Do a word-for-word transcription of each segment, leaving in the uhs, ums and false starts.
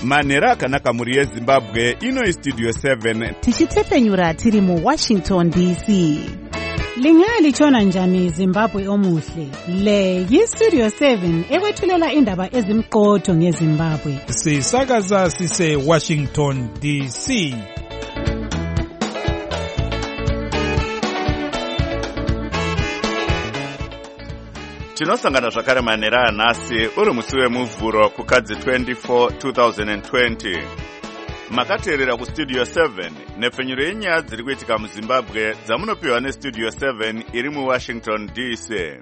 manhero akanaka mhuri yezimbabwe. Ino studio seven tichitepfenyura tiri mu Washington D C. Lingalitshona njani Zimbabwe omuhle? Le yi-Studio seven ekwethulela indaba ezimqotho ngeZimbabwe. Sisakaza sise Washington D C. Tinosangana zvakare manhero anhasi uri musi wemuvhuro kukadzi twenty-four two thousand twenty. Makateerera kustudio seven nepfenyuro yenyaya dziri kuitika muZimbabwe dzamunopiwa nestudio seven iri muWashington D C.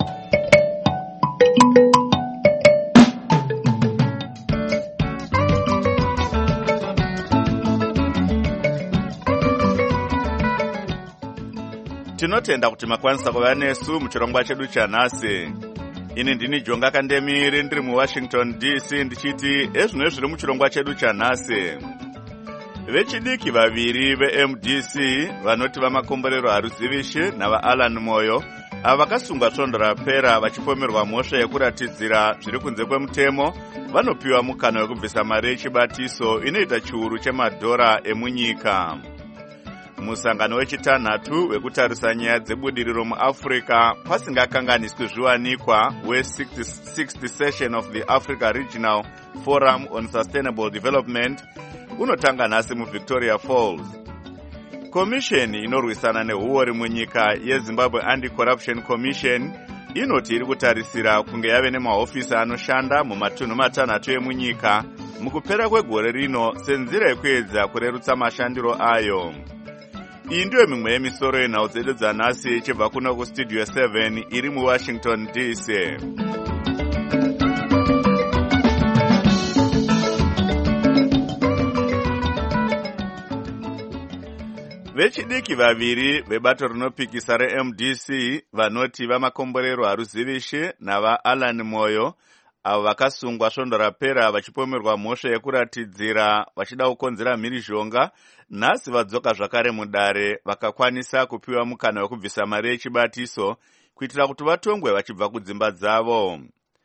Tinotenda kuti makwanisa kuva nesu muchirongwa chedu chanhasi. Ini ndini Jonga Kandemiri ndiri muWashington D C ndichiti ezvino zviri muchirongwa chedu chanhasi. Vechidiki vaviri ve-M D C vanoti vamakomborero haruzivishi nava-Alan Moyo ava vakasungwa svondo rapera vachipomerwa mhosva yekuratidzira zviri kunze kwemutemo vanopiwa mukana wekubvisa mari yechibatiso inoita chiuru chemadhora emunyika. Musangano wechitanhatu wekutarisa nyaya dzebudiriro muAfrica pasingakanganiswi zviwanikwa we-sixty session of the Africa Regional Forum on Sustainable Development unotanga nhasi muVictoria Falls. Komisheni inorwisana nehuori munyika yeZimbabwe Anti-Corruption Commission inoti iri kutarisira kunge yave nemahofisi anoshanda mumatunhu matanhatu emunyika mukupera kwegore rino senzira yekuedza kurerutsa mashandiro ayo. Iyi ndiyo mimwe yemisoro yenhau dzedu dzanhasi ichibva kuno kustudio seven iri muWashington D C. Vechidiki vaviri vebato rinopikisa re-M D C vanoti vamakomborero haruzivishi nava-Alan Moyo avo vakasungwa svondo rapera vachipomerwa mhosva yekuratidzira vachida kukonzera mhirizhonga nhasi vadzoka zvakare mudare vakakwanisa kupiwa mukana wekubvisa mari yechibatiso kuitira kuti vatongwe vachibva kudzimba dzavo.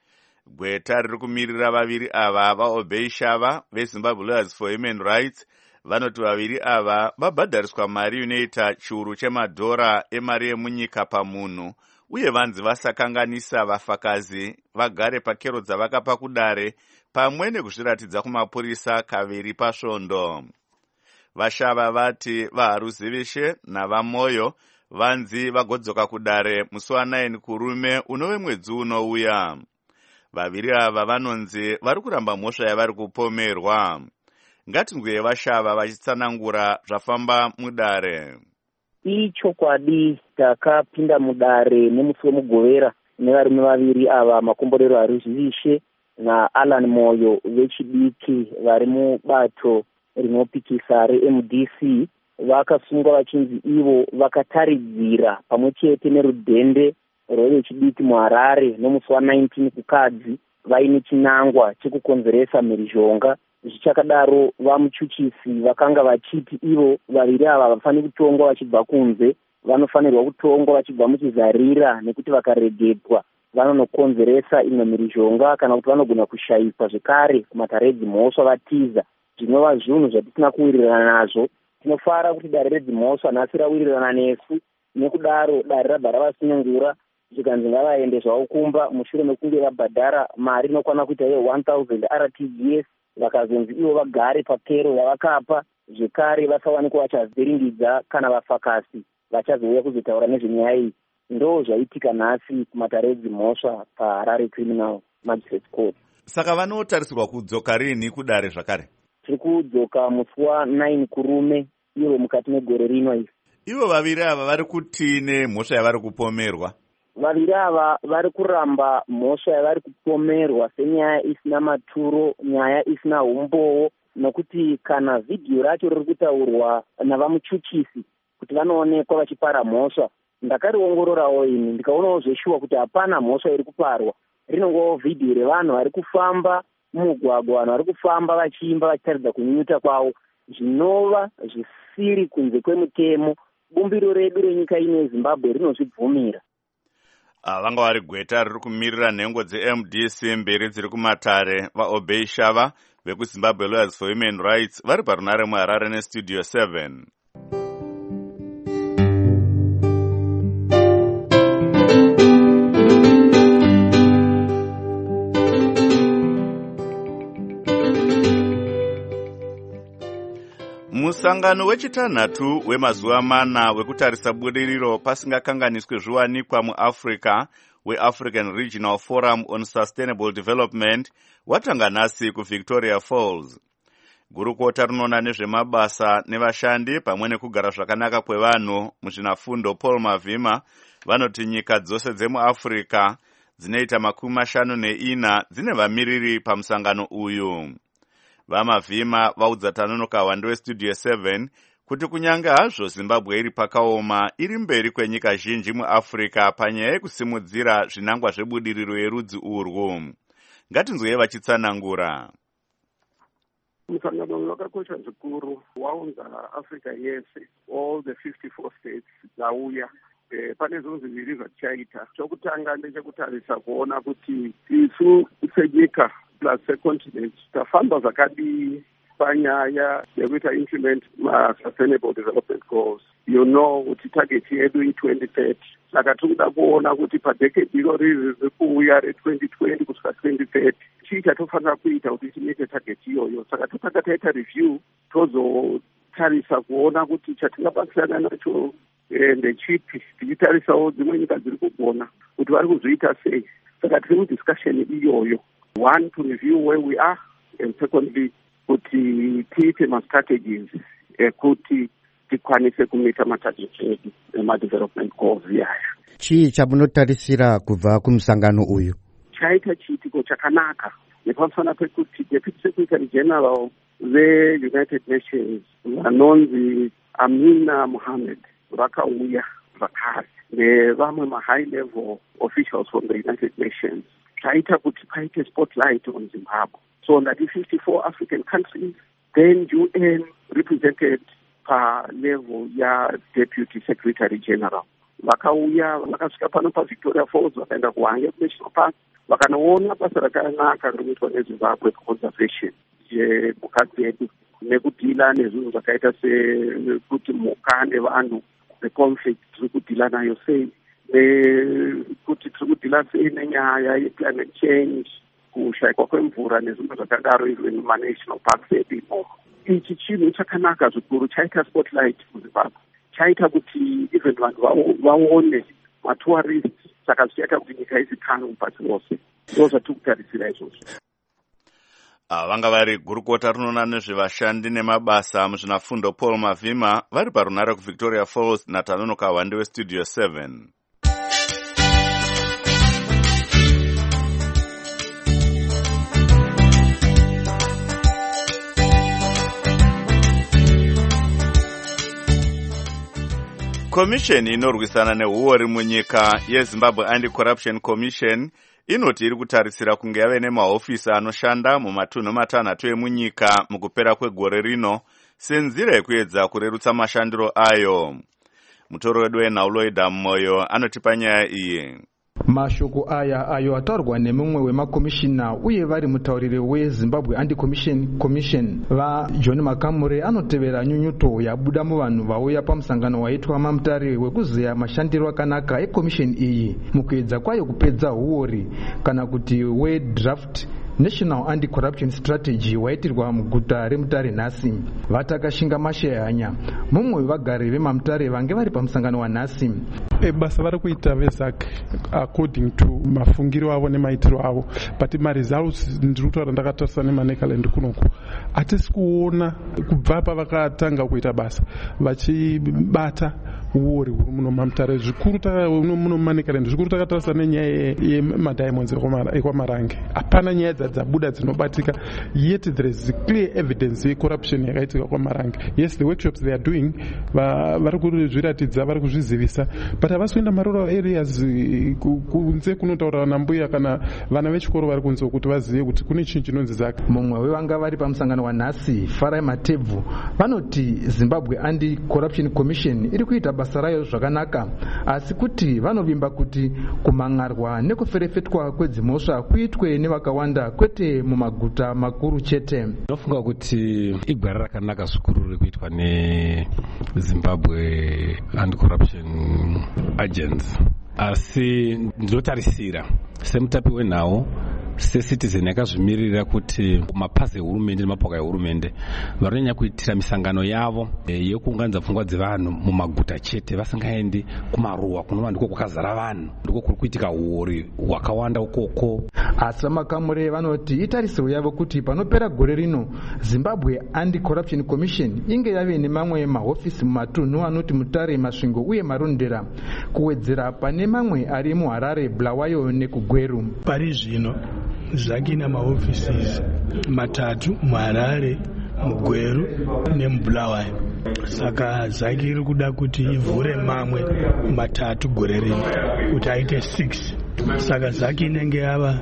Gweta riri kumirira vaviri ava vaObey Shava veZimbabwe Lawyers for Human Rights vanoti vaviri ava vabhadhariswa mari inoita chiuru chemadhora emari yemunyika pamunhu uye vanzi vasakanganisa vafakazi vagare pakero dzavakapa kudare pamwe nekuzviratidza kumapurisa kaviri pasvondo. Vashava vati vaharuzivishe navamoyo vanzi vagodzoka kudare musi wa9 kurume unove mwedzi unouya. Vaviri ava vanonzi vari kuramba mhosva yavari kupomerwa. Ngatinzwe Vashava vachitsanangura zvafamba mudare. Ichokwadi takapinda mudare nemusi wemugovera nevarume vaviri ava makomborero haruzivishe naAlan Moyo vechidiki vari mubato rinopikisa re-M D C vakasungwa vachinzi ivo vakataridzira pamwe chete nerudhende rwevechidiki muHarare nomusi wa19 kukadzi vaine chinangwa chekukonzeresa mhirizhonga. Zvichakadaro vamuchuchisi vakanga vachiti ivo vaviri ava vafaniri kutongwa vachibva kunze, vanofanirwa kutongwa vachibva muchizarira nekuti vakaregedwa vanonokonzeresa imwe mhirizhonga kana kuti vanogona kushayiswa zvekare kumatare edzimhosva vatiza. Zvinova zvinhu zvatisina kuwirirana nazvo. Tinofara kuti dare redzimhosva nhasi rawirirana nesu, nekudaro dare rabva ravasunungura zvikanzi ngavaende zvavo kumba mushure mekunge vabhadhara mari inokwana kuita ye-one thousand R T G S vakazonzi ivo vagare pakero yavakapa zvekare vasawanikwa vachazviringidza kana vafakasi vachazouya kuzotaura nezvenyaya iyi. Ndo zvaitika nhasi kumatare edzimhosva paHarare Criminal Magistrates Court. Saka vanotarisirwa kudzoka rini kudare zvakare? Tiri kudzoka musi wa9 kurume ivo mukati megore rino iri. Ivo vaviri ava vari kuti nemhosva yavari kupomerwa? Vaviri ava vari kuramba mhosva yavari kupomerwa senyaya isina maturo, nyaya isina umbowo, nokuti kana vhidhiyo racho riri kutaurwa navamuchuchisi kuti vanoonekwa vachipara mhosva, ndakariongororawo ini ndikaonawo zveshuwa kuti hapana mhosva iri kuparwa. Rinongowo vhidhiyo revanhu vari kufamba mumugwagwa, vanhu vari kufamba vachiimba vachitaridza kunyunyuta kwavo, zvinova zvisiri kunze kwemutemo. Bumbiro redu renyika ino yeZimbabwe rinozvibvumira. Vanga vari gweta riri kumirira nhengo dze-M D C mberi dziri kumatare vaObey Shava vekuzimbabwe lawyers for human rights vari parunare muharare nestudio seven. Musangano wechitanhatu wemazuva mana wekutarisa budiriro pasingakanganiswe zviwanikwa muAfrica weAfrican Regional Forum on Sustainable Development watanga nhasi kuVictoria Falls. Gurukota rinoona nezvemabasa nevashandi pamwe nekugara zvakanaka kwevanhu muzvinafundo Paul Mavhima vanoti nyika dzose dzemuAfrica dzinoita makumi mashanu neina dzine vamiriri pamusangano uyu. VaMavhima vaudza Tanonoka Wande weStudio seven kuti kunyange hazvo Zimbabwe iri pakaoma iri mberi kwenyika zhinji muAfrica panyaya yekusimudzira zvinangwa zvebudiriro yerudzi urwu. Ngatinzwei vachitsanangura. Musangano wakakosha zvikuru waunza Africa yese, all the fifty-four states dzauya. E, pane zvinhu zviviri zvatichaita. Chokutanga ndechekutarisa kuona kuti isu senyika plus secontinent tafamba zvakadii panyaya yekuita implement ma-sustainable development goals. You know kuti target yedu i-twenty thirty. Saka tinoda kuona kuti padecade iro riri rikuuya re-twenty twenty kusvika twenty thirty chii chatofanira kuita kuti timete target iyoyo. Saka totanga taita review tozotarisa kuona kuti chatingabatsirana nacho ndechipi, tichitarisawo dzimwe nyika dziri kugona kuti vari kuzviita sei. Saka tiri mudiscussion iyoyo. One, to review where we are, and secondly, kuti tiite ma-strategies ekuti tikwanise kumita matargets edu ema-development goals yaya. Chii chamunotarisira kubva kumusangano uyu? Chaita chiitiko chakanaka nepamusana pekuti Deputy Secretary General ve-United Nations vanonzi Amina Mohammed vakauya vakare nevamwe ma-high level officials from the United Nations. Chaita kuti paite spotlight on Zimbabwe. So that the fifty-four African countries, then U N represented per level ya Deputy Secretary General. Vakauya vakasvika pano paVictoria Falls vakaenda kuHwange National Park vakanoona basa rakanaka rinoitwa neZimbabwe conservation yemhuka dzedu nekudhila nezvinhu zvakaita sekuti mhuka nevanhu neconflict tiri kudhila nayo sei, nekuti tiri kudhila sei nenyaya yeclimate change, kushayikwa kwemvura nezvimwe zvakadaro izvo muma-national parks edu imomo. Ichi chinhu chakanaka zvikuru, chaita spotlight muZimbabwe, chaita kuti even vanhu vaone matourist, saka zvichaita kuti nyika izikanwe pasi rose. Ndo zvatiri kutarisira izvozvo. Vanga vari gurukota rinoona nezvevashandi nemabasa muzvinafundo Paul Mavhima vari parunare kuVictoria Falls naTanonoka Wande weStudio seven. Komisheni inorwisana nehuori munyika yeZimbabwe Anti-Corruption Commission inoti iri kutarisira kunge yave nemahofisi anoshanda mumatunhu matanhatu emunyika mukupera kwegore rino senzira yekuedza kurerutsa mashandiro ayo. Mutoro wedu weNauloida Moyo anotipa nyaya iyi. Mashoko aya ayo ataurwa nemumwe wemakomishina uye vari mutauriri weZimbabwe Anti-Corruption Commission vaJohn Makamure anotevera nyunyuto yabuda muvanhu vauya pamusangano waitwa mamutare wekuziya mashandiro akanaka ekomishini iyi mukuedza kwayo kupedza huori kana kuti we-draft National Anti-Corruption Strategy waitirwa muguta remutare nhasi. Vatakashinga mashehanya mumwe wevagari vemamutare vange vari pamusangano wanhasi. Basa vari kuita veZAC according to mafungiro avo nemaitiro avo, but maresults ndiri kutaura ndakatarisa nemanekaland kunoku hatisi kuona kubva pavakatanga kuita basa vachibata uori huri muno mamutare zvikuru muno manekaland. Zvikuru takatarisa nenyaya yemadiamonds ekwamarange, hapana nyaya dzabuda dzinobatika, yet there is clear evidence yecorruption yakaitika kwamarange. Yes, the workshops they are doing vari kuzviratidza, vari kuzvizivisa, but havasi kuenda marural areas kunze kunotaura nambuya kana vana vechikoro vari kunze kuti vazive kuti kune chinhu chinonzi ZAC. Mumwe wevanga vari pamusangano wanhasi Farai Matebvu vanoti Zimbabwe Anti-Corruption Commission iri kuita basa basa rayo zvakanaka, asi kuti vanovimba kuti kumangarwa nekuferefetwa kwedzimhosva kuitwe nevakawanda kwete mumaguta makuru chete. Ndinofunga kuti igwara rakanaka zvikuru rekuitwa neZimbabwe Anti-Corruption Agents, asi ndinotarisira semutapi wenhau secitizen yakazvimirira kuti mapazi ehurumende nemapoka ehurumende vanonyanya kuitira misangano yavo yekuunganidza pfungwa dzevanhu mumaguta chete vasingaendi kumaruwa kunova ndiko kwakazara vanhu, ndiko kuri kuitika uori hwakawanda ukoko. Asi vamakamuri vanoti itarisiro yavo kuti panopera gore rino Zimbabwe Anti-Corruption Commission inge yave nemamwe mahofisi mumatunhu anoti Mutare, Masvingo uye Marondera, kuwedzera pane mamwe ari muHarare, Bulawayo nekugweru. Pari zvino Zaki ina maoffices matatu muHarare, mugweru nemubulawayo. Saka Zaki iri kuda kuti ivhure mamwe matatu gore rino kuti aite six. Saka Zaki inenge yava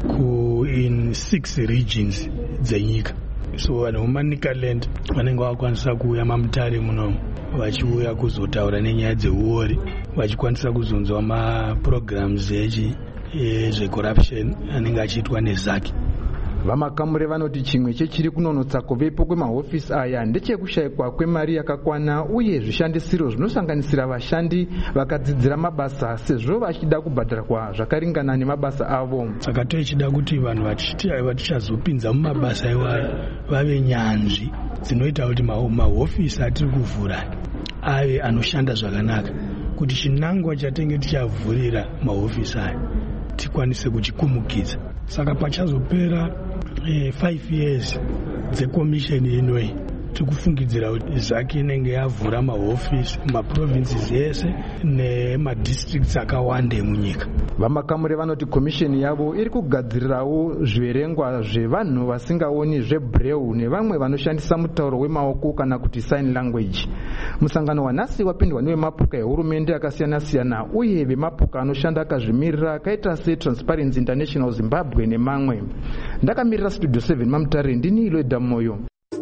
ku in six regions dzenyika. So vanhu muManicaland vanenge vakwanisa kuuya maMutare muno vachiuya kuzotaura nenyaya dzeuori, vachikwanisa kuzonzwa maprograms echi ezvecorruption anenge achiitwa neZaki. Vamakamuri vanoti chimwe chechiri kunonotsa kuvepo kwemahofisi aya ndechekushayikwa kwemari yakakwana uye zvishandisiro zvinosanganisira vashandi vakadzidzira mabasa sezvo vachida kubhadharwa zvakaringana nemabasa avo. Saka tochida kuti vanhu vatichazopinza mumabasa iwayo vave nyanzvi dzinoita kuti mahofisi atiri kuvhura ave anoshanda zvakanaka, kuti chinangwa chatenge tichavhurira mahofisi aya tikwanise kuchikumukidza. Saka pachazopera eh, five years dzekomisheni inoi tikufungidzira kuti Zaki inenge yavhura mahofisi maprovinces yese nemadistricts akawanda emunyika. Vamakamuri vanoti komisheni yavo iri kugadzirirawo zviverengwa zvevanhu vasingaoni zvebreu nevamwe vanoshandisa mutauro wemaoko kana kuti sign language. Musangano wanhasi wapindwa nevemapoka ehurumende akasiyana siyana uye vemapoka anoshanda akazvimirira akaita seTransparency International Zimbabwe nemamwe. Ndakamirira Studio seven maMutare, ndini Iloeda Moyo.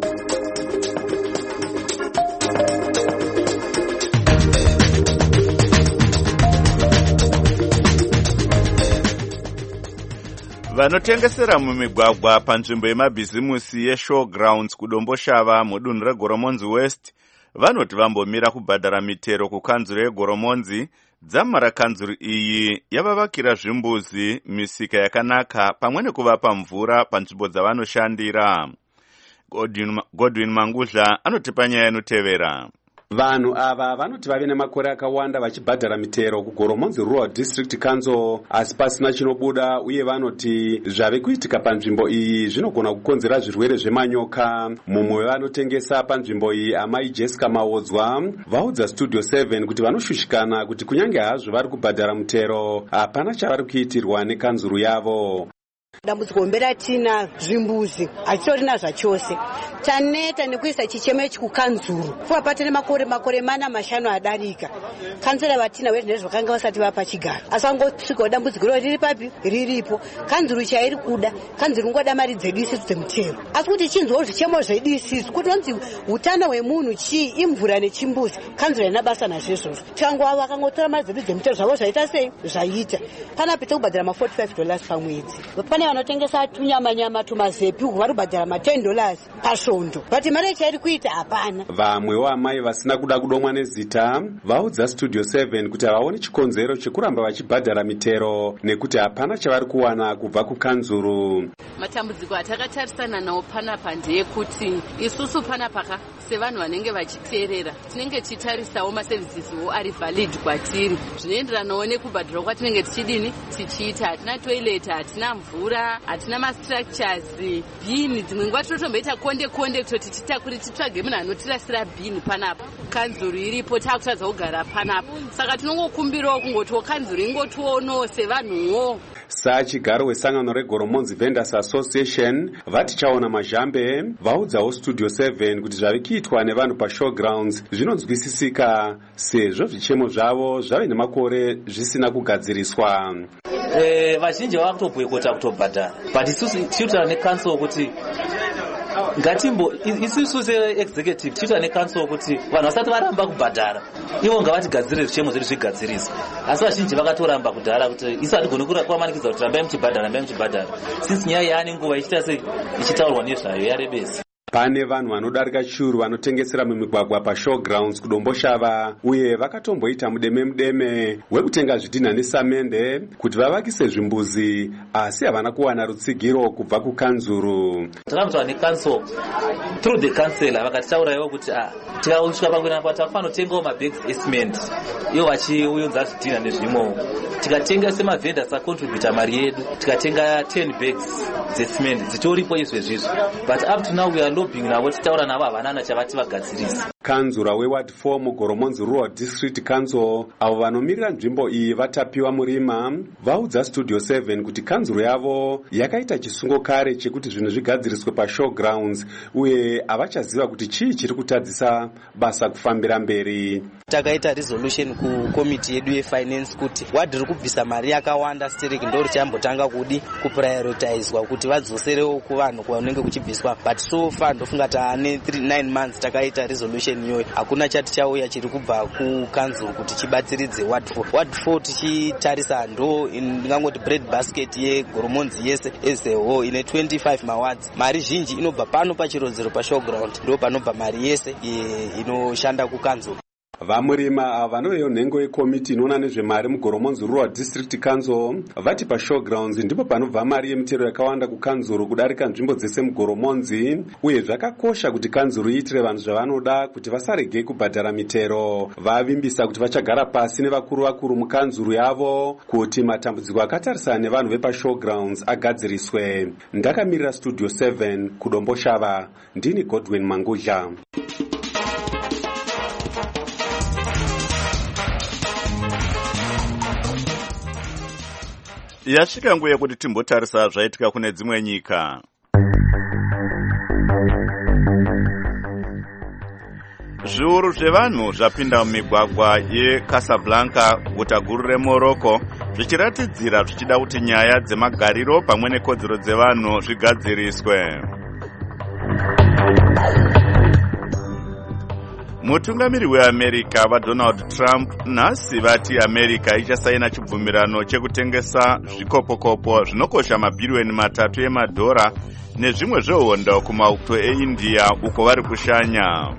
Vanotengesera mumigwagwa panzvimbo yemabhizimusi yeShowgrounds kudomboshava mudunhu reGoromonzi West vanoti vambomira kubhadhara mitero kukanzuro yeGoromonzi. Dzamara kanzuro iyi yavavakira zvimbuzi, misika yakanaka pamwe nekuvapa mvura panzvimbo dzavanoshandira. Godwin, Godwin Mangudla anotipa nyaya inotevera. Vanhu ava vanoti vave nemakore akawanda vachibhadhara mitero kuGoromonzi Rural District Council asi pasina chinobuda, uye vanoti zvave kuitika panzvimbo iyi zvinogona kukonzera zvirwere zvemanyoka. Mumwe wevanotengesa panzvimbo iyi, amai Jessica Mawodzwa, vaudza Studio seven kuti vanoshushikana kuti kunyange hazvo vari kubhadhara mitero hapana chavari kuitirwa nekanzuru yavo. Dambudziko mbera tina zvimbuzi achitorina zvachose, taneta nekuisa chichemo ichi kukanzuru kuva patine makore makore mana mashanu adarika. Kanzura vatina vezvinezvi vakanga vasati vapa chigaro, asi vangosvikawo dambudziko riri papi riripo. Kanzuru chairi kuda, kanzuru ngoda mari dzedisisu dzemutero, asi kuti chinzwawo zvichemo zvedisisu kuti vanzi utano hwemunhu chii, imvura nechimbuzi. Kanzura ina basa nazvezvozvo, changwa vakangotora mari dzedu dzemutero zvavo zvaita sei zvaita. Panapita kubhadhara ma forty-five dollars pamwedzi. Pane vanotengesa tunyama nyama tumazepi vari kubhadhara ma ten dollars pasvondo, but mari chairi kuita hapana. Vamwewo amai vasina kuda kudomwa nezita vaudza Studio seven kuti havaoni chikonzero chekuramba vachibhadhara mitero nekuti hapana chavari kuwana kubva kukanzuru. Matambudziko atakatarisana nawo panapa ndeyekuti isusu panapaka sevanhu vanenge vachiteerera tinenge tichitarisawo masevhisiwo ari valid kwatiri zvinoenderanawo nekubhadhara kwatinenge tichidini tichiita. Hatina toilet, hatina mvura, hatina mastructures, bhini dzimwe nguva tinotomboita konde konde kutoti titakuri titsvage munhu anotirasira bhini panapa. Kanzuru iripo takutadza kugara panapa, saka tinongokumbirawo kungotiwo kanzuru ingotiwono sevanhuwo. Sachigaro wesangano reGoromonzi Vendors Association vati chaona mazhambe vaudzawo Studio seven kuti zvave kuitwa nevanhu paShowgrounds zvinonzwisisika sezvo zvichemo zvavo zvave nemakore zvisina kugadziriswa. Eh, vazhinji vava kutobhoyikota kutobhadhara, but isusu tichitaura necouncil kuti ngatimbo isusu se-executive tiitwa necouncil kuti vanhu vasati varamba kubhadhara ivo ngavatigadzirire zvichemo zvedu zvigadziriswa, asi vazhinji vakatoramba kudhara kuti isu hatigoni kumanikidza kuti rambai muchibhadhara rambai muchibhadhara since nyaya yaane nguva ichita sei ichitaurwa nezvayo yarebesa. Pane vanhu vanodarika churu vanotengesera mumigwagwa pashowgrounds kudomboshava uye vakatomboita mudeme mudeme wekutenga zvidhina nesamende kuti vavakise zvimbuzi, asi havana kuwana rutsigiro kubva kukanzuru. Takamzwa necouncil through the councillor vakatitauraiwo kuti tikausvika pakuenda pa tafano tengawo mabags esciment ivo vachiuyunza zvidhina nezvimwewo, tikatenga semavhenda sacontributa mari yedu tikatenga ten bags dzecement dzitoripo izvo zvizvo, but up to now we are lobbying navo titaura navo havanana chavati vagadzirisa. Kanzura weward four mugoromonzi rural district council avo vanomirira nzvimbo iyi vatapiwa murima vaudza studio seven kuti kanzuro yavo yakaita chisungo kare chekuti zvinhu zvigadziriswe pashowgrounds uye havachaziva kuti chii chiri kutadzisa basa kufambira mberi. Takaita resolution kukomiti yedu yefinance kuti wadhi riri kubvisa mari yakawanda stereki ndo richambotanga kudi kuprioritizwa kuti vadzoserewo kuvanhu kwanenge kuchibviswa, but so far ndofunga taane nine months takaita resolution iyoyo hakuna chati chauya chiri kubva kukanzuru kuti chibatsiridze ward four. Ward four tichitarisa ndo ndingangoti bread basket yegoromonzi yese as a whole ine twenty-five mawards. Mari zhinji inobva pano pachirodzero pashowground ndo panobva mari yese inoshanda kukanzuru. Vamurima ava vanovewo nhengo yekomiti inoona nezvemari mugoromonzi rural district council vati pashowgrounds ndipo panobva mari yemitero yakawanda kukanzuru kudarika nzvimbo dzese mugoromonzi, uye zvakakosha kuti kanzuru iitire vanhu zvavanoda kuti vasarege kubhadhara mitero. Vavimbisa kuti vachagara pasi nevakuru vakuru mukanzuru yavo kuti matambudziko akatarisana nevanhu vepashowgrounds agadziriswe. Ndakamirira studio seven kudomboshava, ndini Godwin Mangudla. Yasvika nguva yekuti timbotarisa zvaitika kune dzimwe nyika. Zviuru zvevanhu zvapinda mumigwagwa yeCasablanca, guta guru reMorocco, zvichiratidzira zvichida kuti nyaya dzemagariro pamwe nekodzero dzevanhu zvigadziriswe. Mutungamiri weAmerica vaDonald Trump nhasi vati America ichasaina chibvumirano chekutengesa zvikopokopo zvinokosha mabhiriyoni matatu emadhora nezvimwe zvehondo kumauto eIndia uko vari kushanya.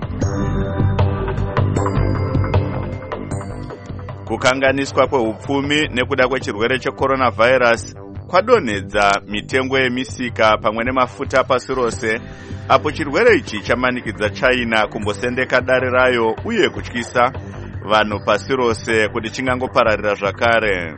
Kukanganiswa kwehupfumi nekuda kwechirwere checoronavirus kwadonhedza mitengo yemisika pamwe nemafuta pasi rose, apo chirwere ichi chamanikidza China kumbosendeka dare rayo uye kutyisa vanhu pasi rose kuti chingangopararira zvakare.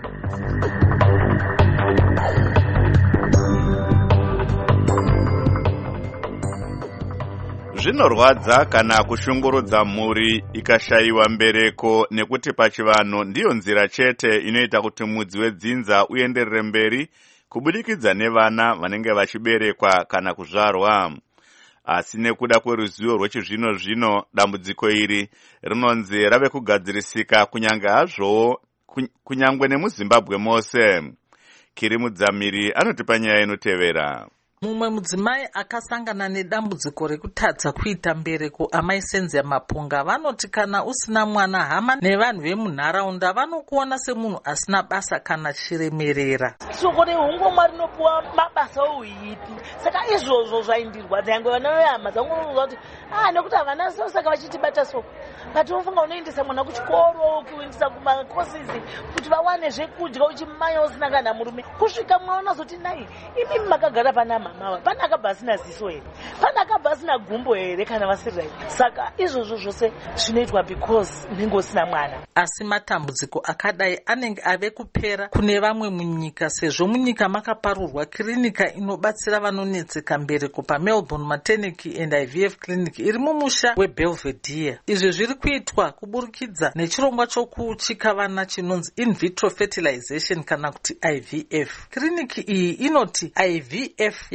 Zvinorwadza kana kushungurudza mhuri ikashayiwa mbereko, nekuti pachivanhu ndiyo nzira chete inoita kuti mudzi wedzinza uenderere mberi kubudikidza nevana vanenge vachiberekwa kana kuzvarwa. Asi nekuda kweruzivo rwechizvino zvino, dambudziko iri rinonzi rave kugadzirisika kunyange hazvowo kunyangwe nemuZimbabwe mose. Kiri Mudzamiri anotipa nyaya inotevera. Mumwe mudzimai akasangana nedambudziko rekutadza kuita mbereko, amai Senzia Mapunga, vanoti kana usina mwana, hama nevanhu vemunharaunda vanokuona semunhu asina basa kana chiremerera. Shoko rehungomwa rinopuwa mabasa ouipi, saka izvozvo zvaindirwadza. Yange vana vehama dzangu vanonzwa kuti ah nekuti havana so saka vachitibata soko, but unofunga unoendesa mwana kuchikoro, kuendesa kumakosisi kuti vawane zvekudya uchimanya usina kana murume, kusvika mwaona zoti nai imi makagara panama mama pana akabhasina ziso here, pana akabhasina gumbo here kana vasiri right. Saka izvozvo zvose zvinoitwa because unenge usina mwana. Asi matambudziko akadai anenge ave kupera kune vamwe munyika, sezvo munyika makaparurwa kirinika inobatsira vanonetseka mbereko paMelbourne Maternity and I V F Clinic iri mumusha weBelvedere. Izvi zviri kuitwa kuburikidza nechirongwa chokuchika vana chinonzi in vitro fertilization kana kuti I V F. Kiriniki iyi inoti I V F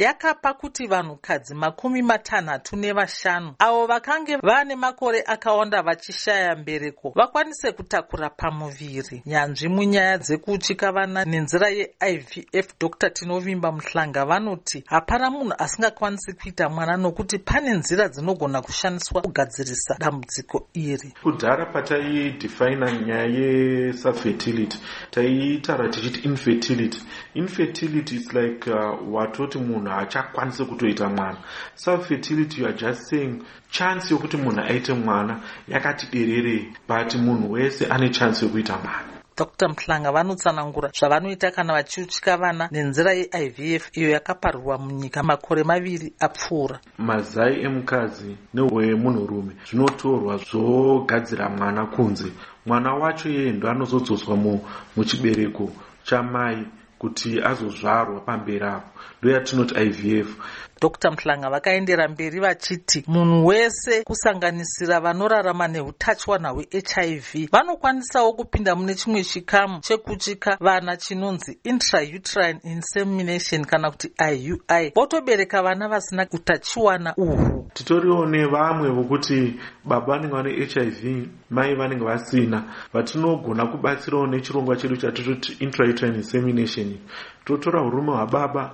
yakapa kuti vanhukadzi makumi matanhatu nevashanu avo vakange vane makore akawanda vachishaya mbereko vakwanise kutakura pamuviri. Nyanzvi munyaya dzekuuchika vana nenzira ye-I V F Dr Tinovimba Muhlanga vanoti hapana munhu asingakwanisi kuita mwana nokuti pane nzira dzinogona kushandiswa kugadzirisa dambudziko iri. Kudhara pataidefaina nyaya yefertility taitaura tichiti infertility. Infertility is like uh, watoti munhu haachakwanisi kutoita mwana. Self-fertility you are just saying chance yokuti munhu aite mwana yakati dererei, but munhu wese ane chance yokuita mwana. Dr Muhlanga vanotsanangura zvavanoita kana vachiuchika vana nenzira ye-I V F iyo yakaparirwa munyika makore maviri apfuura. Mazai emukadzi newemunhurume zvinotorwa zvogadzira mwana kunze. Mwana wacho yeye ndo anozodzoswa muchibereko chamai kuti azozvarwa pamberi apo. Ndo yatinoti I V F. Dr Muhlanga vakaendera mberi vachiti munhu wese kusanganisira vanorarama neutachiwana hwe-H I V vanokwanisawo kupinda mune chimwe chikamu chekuchika vana chinonzi intrauterine insemination kana kuti I U I votobereka vana vasina utachiwana uhwu. Titoriwo nevamwe vokuti baba vanenge vane H I V, mai vanenge vasina, vatinogona kubatsirawo nechirongwa chedu chatitoti intrauterine insemination. Totora urume hwababa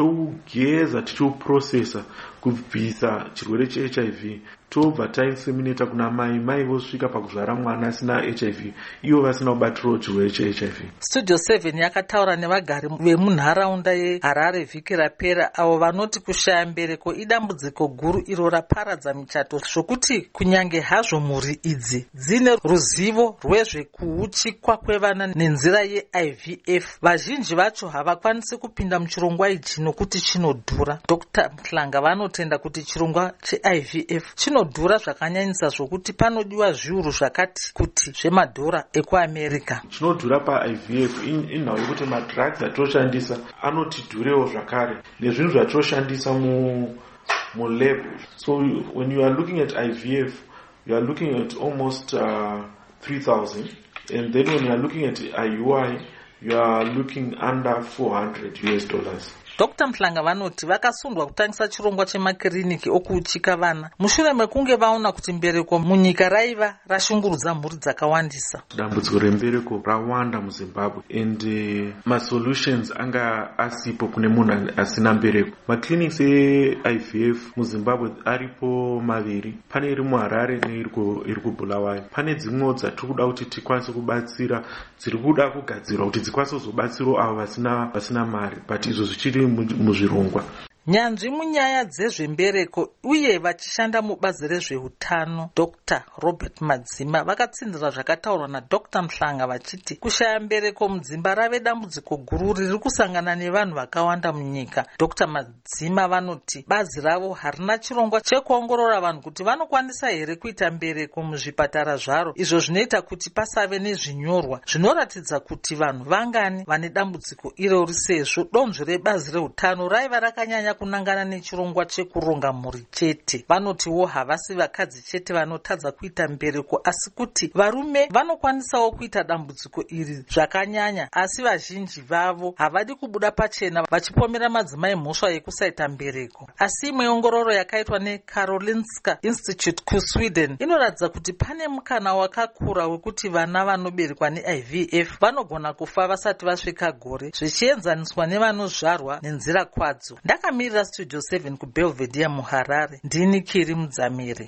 tougeza tichiuprocessa kubvisa chirwere che-H I V, tobva tainseminata kuna mai, mai vosvika pakuzvara mwana asina H I V, ivo vasina kubatirawo chirwere che-H I V. Studio seven yakataura nevagari vemunharaunda yeHarare vhiki rapera avo vanoti kushaya mbereko idambudziko guru iro raparadza michato zvokuti kunyange hazvo mhuri idzi dzine ruzivo rwezvekuuchikwa kwevana nenzira ye-I V F, vazhinji vacho havakwanisi kupinda muchirongwa ichi nokuti chinodhura. Dr Muhlanga vanotenda kuti chirongwa che-I V F chinodhura zvakanyanyisa zvokuti panodiwa zviuru zvakati kuti zvemadhora ekuAmerica. Chinodhura pa-I V F inhau yekuti madrugs atoshandisa anoti dhurewo zvakare nezvinhu zvatoshandisa mu mulab. So when you are looking at I V F, you are looking at almost uh, three thousand, and then when you are looking at I U I, you are looking under four hundred U S dollars. Dr Muhlanga vanoti vakasundwa kutangisa chirongwa chemakiriniki okuuchika vana mushure mekunge vaona kuti mbereko munyika raiva rashungurudza mhuri dzakawandisa. Dambudziko rembereko rawanda muZimbabwe and uh, masolutions anga asipo kune munhu asina mbereko. Maclinics e-I V F muZimbabwe aripo maviri, pane iri muHarare neiri kuBulawayo. Pane dzimwewo dzatiri kuda kuti tikwanise kubatsira, dziri kuda kugadzirwa kuti dzikwanise kuzobatsirawo avo vasina vasina mari, but izvo zvichiri muzvirongwa. Nyanzvi munyaya dzezvembereko uye vachishanda mubazi rezveutano Dr Robert Madzima vakatsinzira zvakataurwa naDr Muhlanga vachiti kushaya mbereko mudzimba rave dambudziko guru riri kusangana nevanhu vakawanda munyika. Dr Madzima vanoti bazi ravo harina chirongwa chekuongorora vanhu kuti vanokwanisa here kuita mbereko muzvipatara zvaro, izvo zvinoita kuti pasave nezvinyorwa zvinoratidza kuti vanhu vangani vane dambudziko irori, sezvo donzvo rebazi reutano raiva rakanyanya kunangana nechirongwa chekuronga mhuri chete. Vanotiwo havasi vakadzi chete vanotadza kuita mbereko, asi kuti varume vanokwanisawo kuita dambudziko iri zvakanyanya, asi vazhinji vavo havadi kubuda pachena vachipomera madzimai mhosva yekusaita mbereko. Asi imwe ongororo yakaitwa neKarolinska Institute kuSweden inoratidza kuti pane mukana wakakura wekuti vana vanoberekwa ne-I V F vanogona kufa vasati vasvika gore, zvichienzaniswa nevanozvarwa nenzira kwadzo. Ndakamira Studio seven kuBelvedere muHarare, ndini Kiri Mudzamiri.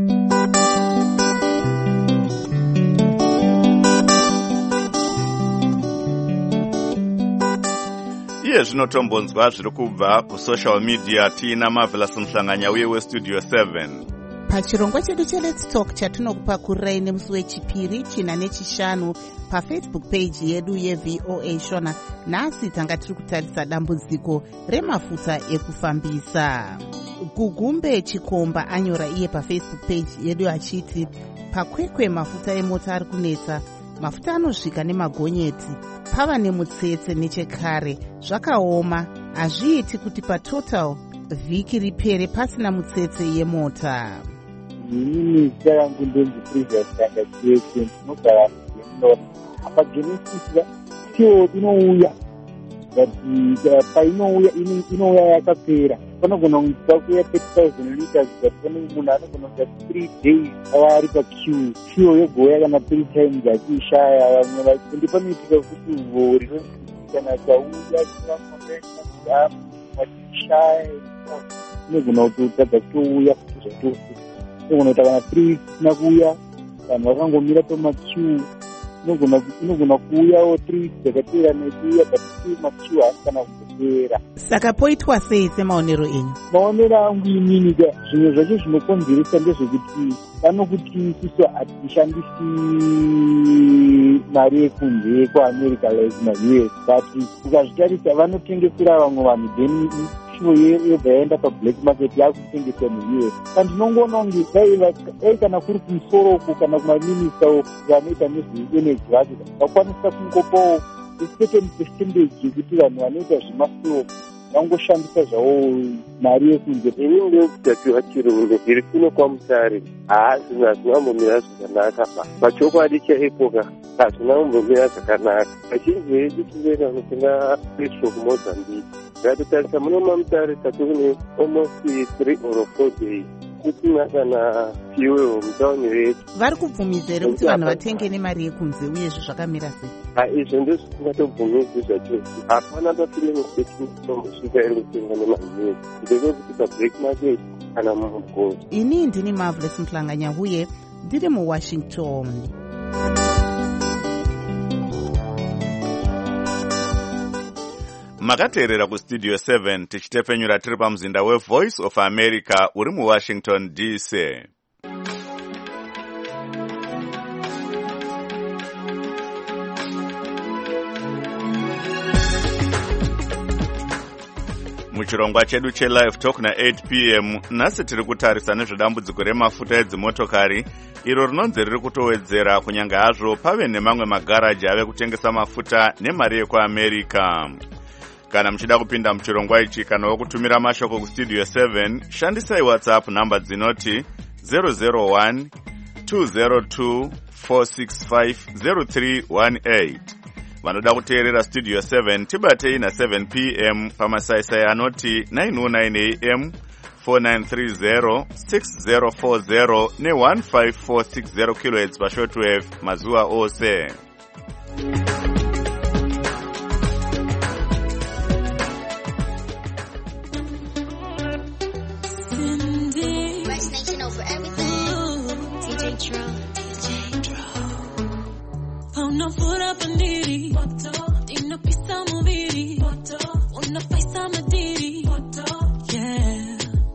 Iye zvinotombonzwa zviri kubva kusocial media tiina Marvelous Muhlanganya uye weStudio seven. Pachirongwa chedu cheLet's Talk chatinokupa kurai nemusi wechipiri china nechishanu paFacebook page yedu yeV O A Shona. Nhasi tanga tiri kutarisa dambudziko remafuta ekufambisa. Gugumbe Chikomba anyora iye paFacebook page yedu achiti pakwekwe mafuta emota ari kunetsa, mafuta anosvika nemagonyeti, pava nemutsetse nechekare, zvakaoma, hazviiti kuti patotal vhiki ripere pasina mutsetse yemota. Inini zita rangu ndonzi Previous Standard Creation, ndinogara muno apa Genesis tiwo inouya but painouya inouya yakapera. Panogona kunzi kuya thirty thousand liters, but pane munhu anogona kuita three days ava ari paqueue. Fuel yogoya kana three times achiishaya. Vamwe vachindi panoitika kuti vhori kana chauya chinakondenaa vachishaya inogona kutotadza kutouya kuti zvatose. Inogona kuita kana three weeks isina kuuya, vanhu vakangomira pamaqueue. Inogona kuuyawo three weeks dzakapera nekuuya, but still maqueue haasi kana kumbopera. Saka poitwa sei semaonero enyu? Maonero angu inini ka zvimwe zvacho zvinokonzeresa ndezvekuti panokuti isusu hatishandisi mari yekunze kuamerica like ma-U S, but ukazvitarisa vanotengesera vamwe vanhu then yobva yaenda pablack market yakutengeswa mu-U S. Kandi ndinongoona kunge dai kana kuri kumusoro uko kana kumaminista vanoita nezveenergy vacho vakwanisa kungopawo certain percentage yekuti vanhu vanoita zvemafuel vangoshandisa zvavo mari yekunze. Ini ndokutapiwa chirungu zviri kuno kwaMutare haazvina hazvinambomira zvakanaka. Pachokwadi chaipoka hazvina kumbomira zvakanaka. Vazhinji vedu tingoenda kunotenga petrol kuMozambique. Ngatitarisa muno maMutare tati kune almost three or four days kusina kana fuel mutauni redu. Vari kubvumidza here kuti vanhu vatenge nemari yekunze uyezvo zvakamira sei? Izvo ndizvo zvisingatobvumidzi zvachose. Hapana pafiling station kusvika iri kutenga nemari yedu ndekekuti pablack market kana mumugomo. Ini ndini Marvelous Mhlanganya uye ndiri muWashington. Makateerera kustudio seven tichitepfenyura tiri pamuzinda weVoice of America uri muWashington D C. Muchirongwa chedu cheLive Talk na eight p m nhasi tiri kutarisa nezvedambudziko remafuta edzimotokari iro rinonzi riri kutowedzera kunyange hazvo pave nemamwe magaraji ave kutengesa mafuta nemari yekuAmerica. Kana muchida kupinda muchirongwa ichi kana wokutumira mashoko kustudio seven, shandisai WhatsApp namba dzinoti zero zero one two zero two four six five zero three one eight. Vanoda kuteerera studio seven tibatei na seven p m pamasaisai anoti nine oh nine a m four nine three zero six zero four zero ne one five four six zero kilohertz pashortwave mazuva ose. Unafura pandiri, inapisa muviri, unafaisa madiri, yeah.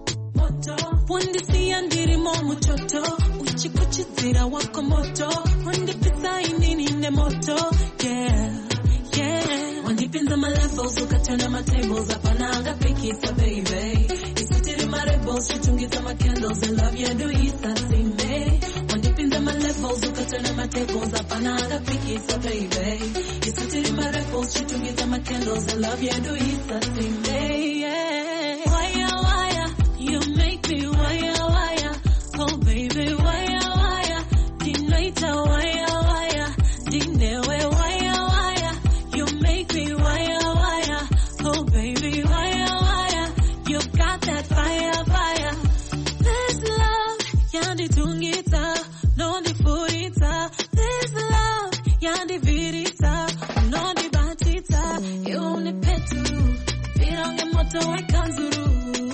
Wandisi andiri momu choto, uchikuchizira wako moto, wandipisa inini ne moto, yeah, yeah. Wandipinza my levels, ukatana my tables, apanaga pikisa baby. Isitiri my rebels, chitungita my candles, and love you do isa sime. Wandipinza my levels, ukatana my tables, apanaga pikisa baby. Isitiri my rebels, chitungita my candles, and love you do isa sime, yeah. Waya waya, you make me waya waya, oh baby waya waya, dinaita waya waya, dinewe waya waya, you make me waya waya, oh baby waya waya, you got that fire fire. This love, yandi tungita, no di furita. This love, yandi virita, no di batita. You only peturu, pirange moto wekanzuru.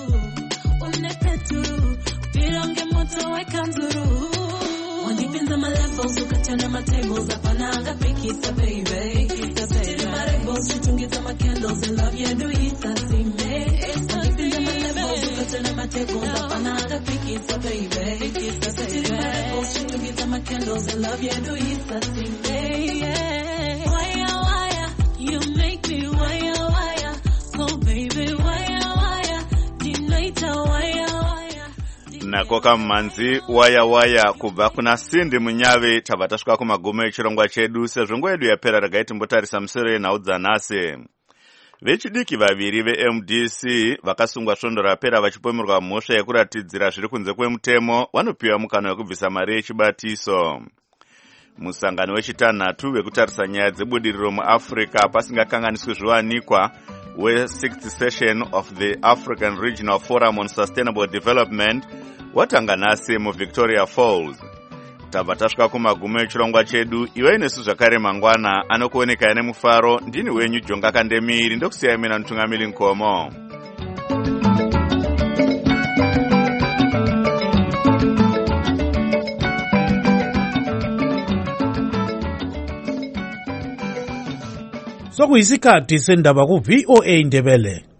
Unepeturu, pirange moto wekanzuru. Wandipinza my levels, ukatana my tables, apanaga pikisa baby. Isitiri my rebels, chitungita my candles, and love you do isa sime. Wandipinza my levels, ukatana my tables, apanaga pikisa baby. Isitiri my rebels, chitungita my candles, and love you do isa sime, yeah. Waya waya, you make me waya waya, oh baby waya waya, dinaita waya waya. Nakoka mmanzi waya waya kubva kuna Sindi Munyave. Tabva tasvika kumagumo echirongwa chedu sezvo nguva yedu yapera regai timbotarisa musoro yenhau dzanhasi. Vechidiki vaviri ve-M D C vakasungwa svondo rapera vachipomerwa mhosva yekuratidzira zviri kunze kwemutemo vanopiwa mukana wekubvisa mari yechibatiso. musangano wechitanhatu wekutarisa nyaya dzebudiriro muafrica pasingakanganiswi zviwanikwa we-sixth session of the African Regional Forum on Sustainable Development watanga nhasi muVictoria Falls. Tabva tasvika kumagumo echirongwa chedu. Iwe nesu zvakare mangwana anokuoneka nemufaro. Ndini wenyu Jonga Kandemiri, ndokusiyai mina Mutungamiri Nkomo. Sokuyisikhathi sendaba ku V O A Ndebele.